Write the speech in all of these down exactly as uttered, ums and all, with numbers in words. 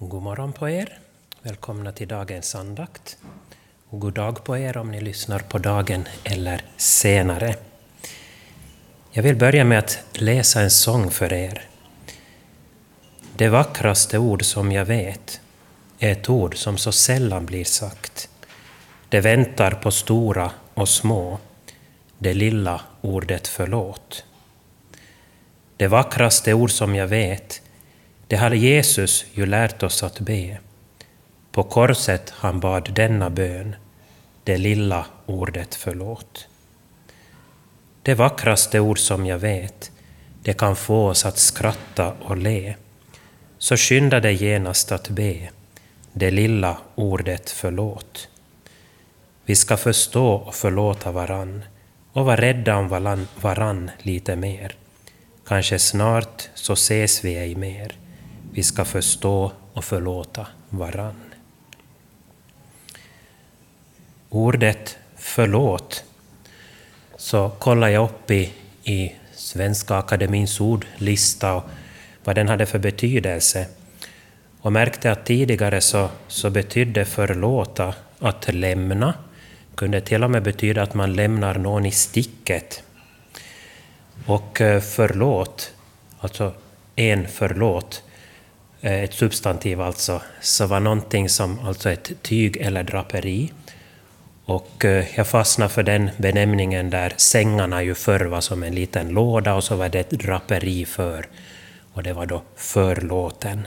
God morgon på er. Välkomna till dagens andakt. Och god dag på er om ni lyssnar på dagen eller senare. Jag vill börja med att läsa en sång för er. Det vackraste ord som jag vet är ett ord som så sällan blir sagt. Det väntar på stora och små, det lilla ordet förlåt. Det vackraste ord som jag vet, det har Jesus ju lärt oss att be. På korset han bad denna bön, det lilla ordet förlåt. Det vackraste ord som jag vet, det kan få oss att skratta och le. Så skynda dig genast att be, det lilla ordet förlåt. Vi ska förstå och förlåta varann och vara rädda om varann, varann lite mer. Kanske snart så ses vi ej mer. Vi ska förstå och förlåta varann. Ordet förlåt, så kollar jag upp i, i Svenska Akademins ordlista och vad den hade för betydelse. Och märkte att tidigare så, så betydde förlåta att lämna. Kunde till och med betyda att man lämnar någon i sticket. Och förlåt, alltså en förlåt, ett substantiv alltså, så var någonting som alltså ett tyg eller draperi. Och jag fastnade för den benämningen där sängarna ju förr var som en liten låda och så var det ett draperi för. Och det var då förlåten.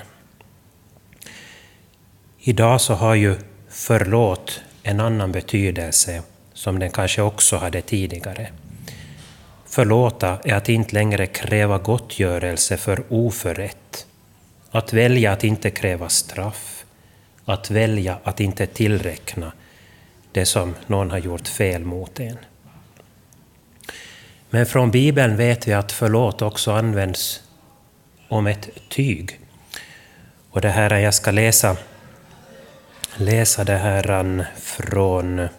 Idag så har ju förlåt en annan betydelse som den kanske också hade tidigare. Förlåta är att inte längre kräva gottgörelse för oförrätt. Att välja att inte kräva straff. Att välja att inte tillräkna det som någon har gjort fel mot en. Men från Bibeln vet vi att förlåt också används om ett tyg. Och det här, jag ska läsa, läsa det här från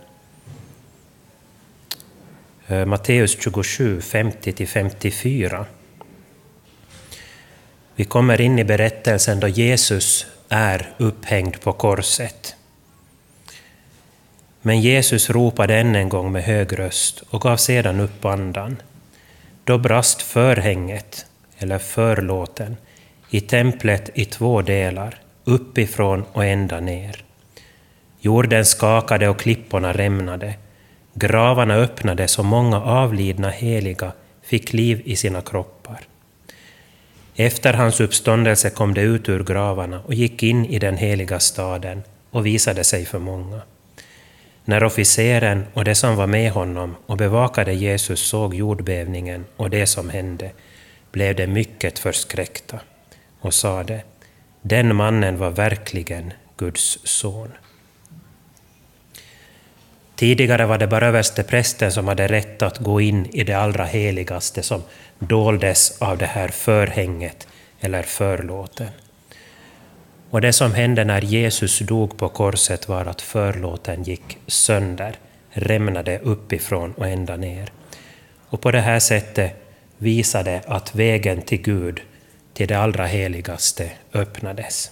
Matteus tjugosju, femtio till femtiofyra. Vi kommer in i berättelsen då Jesus är upphängd på korset. Men Jesus ropade än en gång med hög röst och gav sedan upp andan. Då brast förhänget, eller förlåten, i templet i två delar, uppifrån och ända ner. Jorden skakade och klipporna rämnade. Gravarna öppnades och många avlidna heliga fick liv i sina kroppar. Efter hans uppståndelse kom de ut ur gravarna och gick in i den heliga staden och visade sig för många. När officeren och de som var med honom och bevakade Jesus såg jordbävningen och det som hände, blev de mycket förskräckta och sade: den mannen var verkligen Guds son. Tidigare var det bara översteprästen som hade rätt att gå in i det allra heligaste som doldes av det här förhänget eller förlåten. Och det som hände när Jesus dog på korset var att förlåten gick sönder, rämnade uppifrån och ända ner. Och på det här sättet visade att vägen till Gud, till det allra heligaste, öppnades.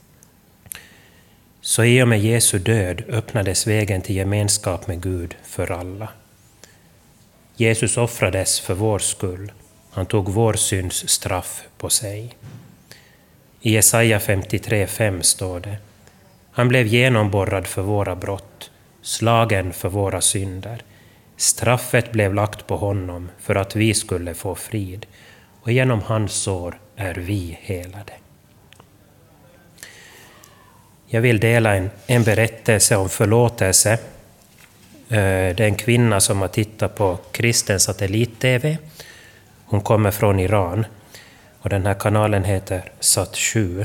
Så i och med Jesu död öppnades vägen till gemenskap med Gud för alla. Jesus offrades för vår skull. Han tog vår syns straff på sig. I Jesaja femtiotre fem står det: han blev genomborrad för våra brott, slagen för våra synder. Straffet blev lagt på honom för att vi skulle få frid, och genom hans sår är vi helade. Jag vill dela en, en berättelse om förlåtelse. Det är en kvinna som har tittat på kristen satellit-tv. Hon kommer från Iran. Och den här kanalen heter Sat sju.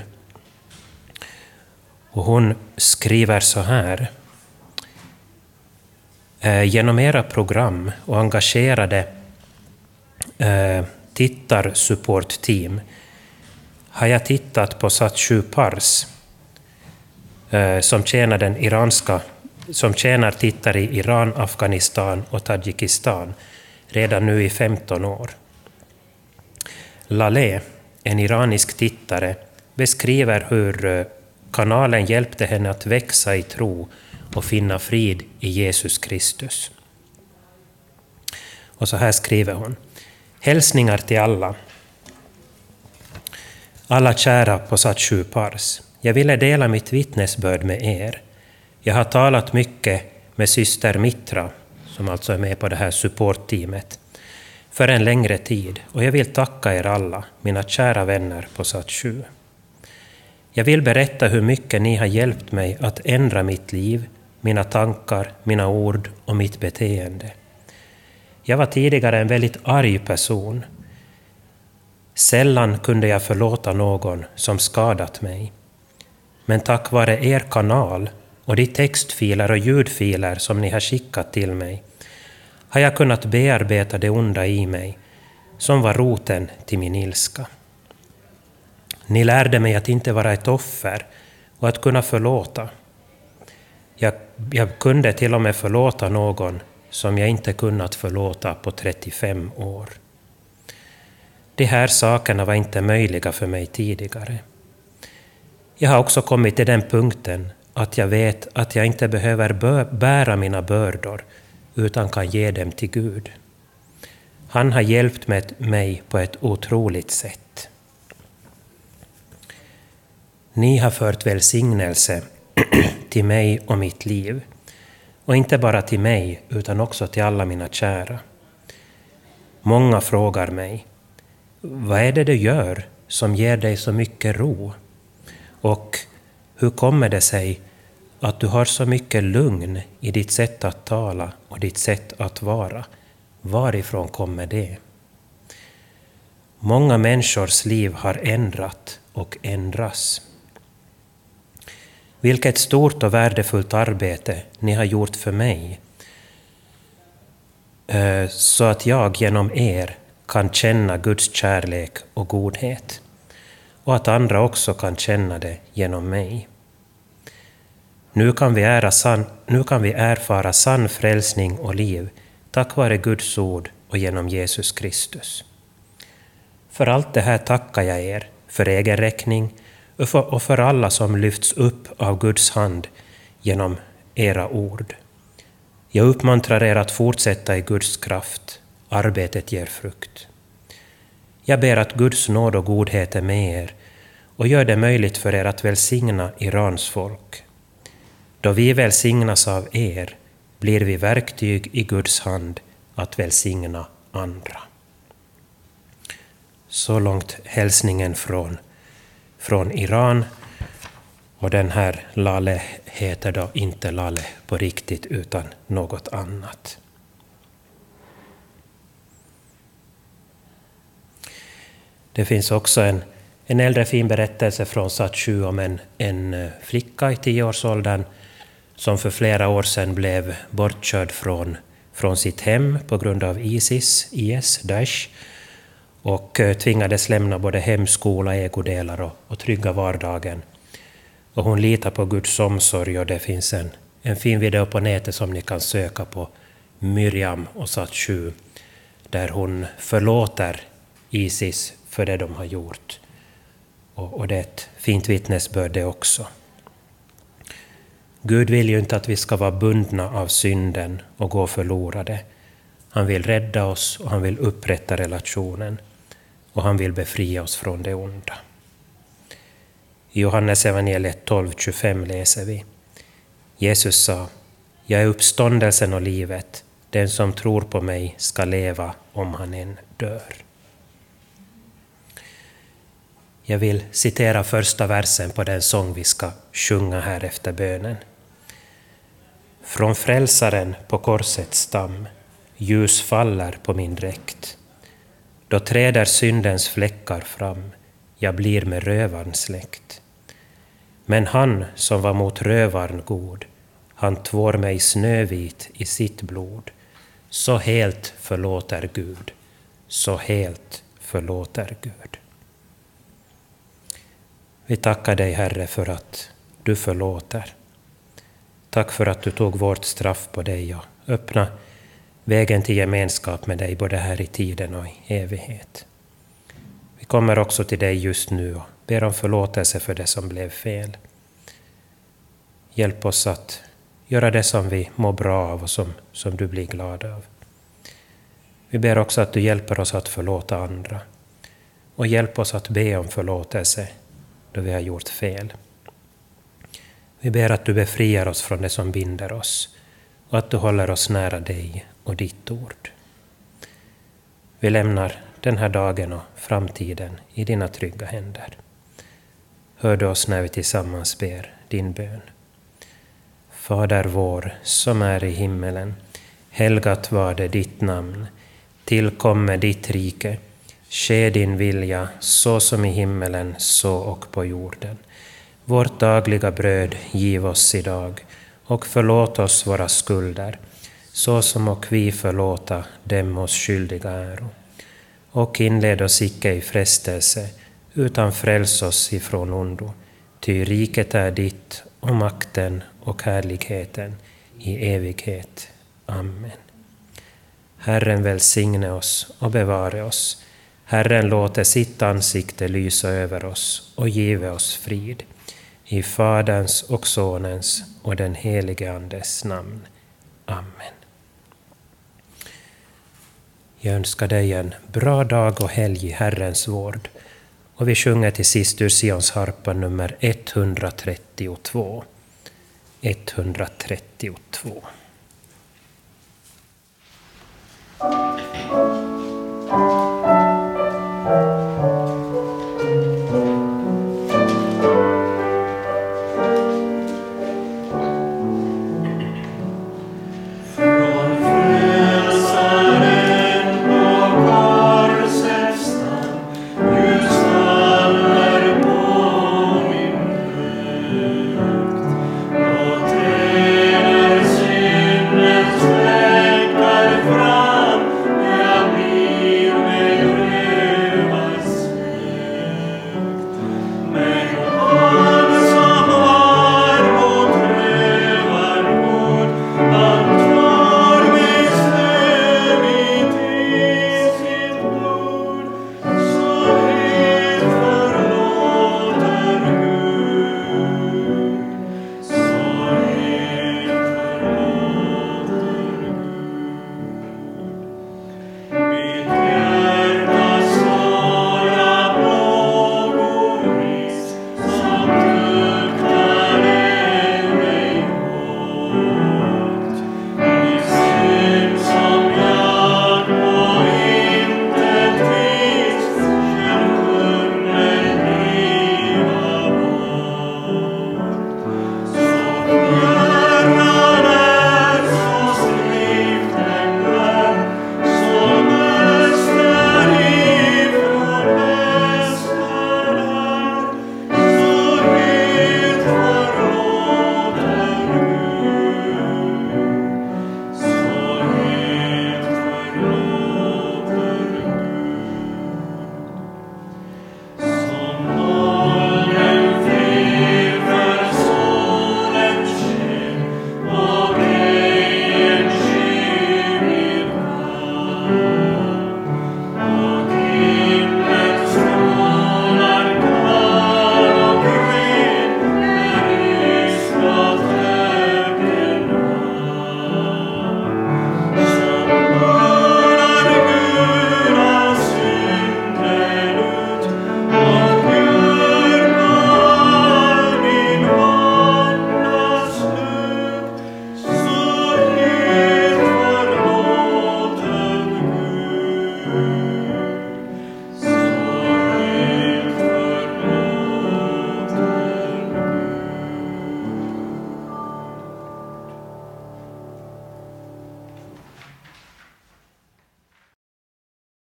Och hon skriver så här: genom era program och engagerade eh, tittarsupportteam har jag tittat på Sat sju Pars eh, som tjänar den iranska som tjänar tittare i Iran, Afghanistan och Tadzjikistan redan nu i femton år. Laleh, en iranisk tittare, beskriver hur kanalen hjälpte henne att växa i tro och finna frid i Jesus Kristus. Och så här skriver hon. Hälsningar till alla. Alla kära på Sat sju Pars. Jag ville dela mitt vittnesbörd med er. Jag har talat mycket med syster Mitra, som alltså är med på det här supportteamet, för en längre tid, och jag vill tacka er alla, mina kära vänner på Sat sju. Jag vill berätta hur mycket ni har hjälpt mig att ändra mitt liv, mina tankar, mina ord och mitt beteende. Jag var tidigare en väldigt arg person. Sällan kunde jag förlåta någon som skadat mig. Men tack vare er kanal och de textfiler och ljudfiler som ni har skickat till mig har jag kunnat bearbeta det onda i mig som var roten till min ilska. Ni lärde mig att inte vara ett offer och att kunna förlåta. Jag, jag kunde till och med förlåta någon som jag inte kunnat förlåta på trettiofem år. De här sakerna var inte möjliga för mig tidigare. Jag har också kommit till den punkten att jag vet att jag inte behöver bära mina bördor utan kan ge dem till Gud. Han har hjälpt mig på ett otroligt sätt. Ni har fört välsignelse till mig och mitt liv. Och inte bara till mig utan också till alla mina kära. Många frågar mig, vad är det du gör som ger dig så mycket ro? Och hur kommer det sig att du har så mycket lugn i ditt sätt att tala och ditt sätt att vara? Varifrån kommer det? Många människors liv har ändrat och ändras. Vilket stort och värdefullt arbete ni har gjort för mig, så att jag genom er kan känna Guds kärlek och godhet, och att andra också kan känna det genom mig. Nu kan vi, ära sann, nu kan vi erfara sann frälsning och liv tack vare Guds ord och genom Jesus Kristus. För allt det här tackar jag er, för egen räkning och för alla som lyfts upp av Guds hand genom era ord. Jag uppmuntrar er att fortsätta i Guds kraft. Arbetet ger frukt. Jag ber att Guds nåd och godhet är med er och gör det möjligt för er att välsigna Irans folk. Då vi välsignas av er blir vi verktyg i Guds hand att välsigna andra. Så långt hälsningen från, från Iran. Och den här Lale heter då inte Lale på riktigt utan något annat. Det finns också en, en äldre fin berättelse från Sat sju om en, en flicka i tioårsåldern som för flera år sedan blev bortkörd från, från sitt hem på grund av Isis, I S, Daesh, och tvingades lämna både hem, skola, ägodelar och, och trygga vardagen. Och hon litar på Guds omsorg, och det finns en, en fin video på nätet som ni kan söka på, Miriam och Sat sju, där hon förlåter Isis för det de har gjort. Och, och det är ett fint vittnesbörd det också. Gud vill ju inte att vi ska vara bundna av synden och gå förlorade. Han vill rädda oss och han vill upprätta relationen. Och han vill befria oss från det onda. I Johannes evangeliet tolv tjugofem läser vi: Jesus sa, jag är uppståndelsen och livet. Den som tror på mig ska leva om han än dör. Jag vill citera första versen på den sång vi ska sjunga här efter bönen. Från frälsaren på korsets stam, ljus faller på min dräkt. Då träder syndens fläckar fram, jag blir med rövaren släkt. Men han som var mot rövaren god, han tvår mig snövit i sitt blod. Så helt förlåter Gud, så helt förlåter Gud. Vi tackar dig, Herre, för att du förlåter. Tack för att du tog vårt straff på dig och öppna vägen till gemenskap med dig både här i tiden och i evighet. Vi kommer också till dig just nu och ber om förlåtelse för det som blev fel. Hjälp oss att göra det som vi mår bra av och som, som du blir glad av. Vi ber också att du hjälper oss att förlåta andra. Och hjälp oss att be om förlåtelse då vi har gjort fel. Vi ber att du befriar oss från det som binder oss och att du håller oss nära dig och ditt ord. Vi lämnar den här dagen och framtiden i dina trygga händer. Hör du oss när vi tillsammans ber din bön. Fader vår som är i himmelen, helgat var det ditt namn. Tillkomme ditt rike, ske din vilja så som i himmelen så och på jorden. Vårt dagliga bröd giv oss idag och förlåt oss våra skulder, så som och vi förlåta dem oss skyldiga äro. Och inled oss icke i frestelse, utan fräls oss ifrån ondo. Ty riket är ditt och makten och härligheten i evighet. Amen. Herren välsigne oss och bevare oss. Herren låte sitt ansikte lysa över oss och give oss frid. I Faderns och Sonens och den helige Andes namn. Amen. Jag önskar dig en bra dag och helg i Herrens vård. Och vi sjunger till sist ur Sions harpa nummer etthundratrettiotvå. etthundratrettiotvå. Thank you.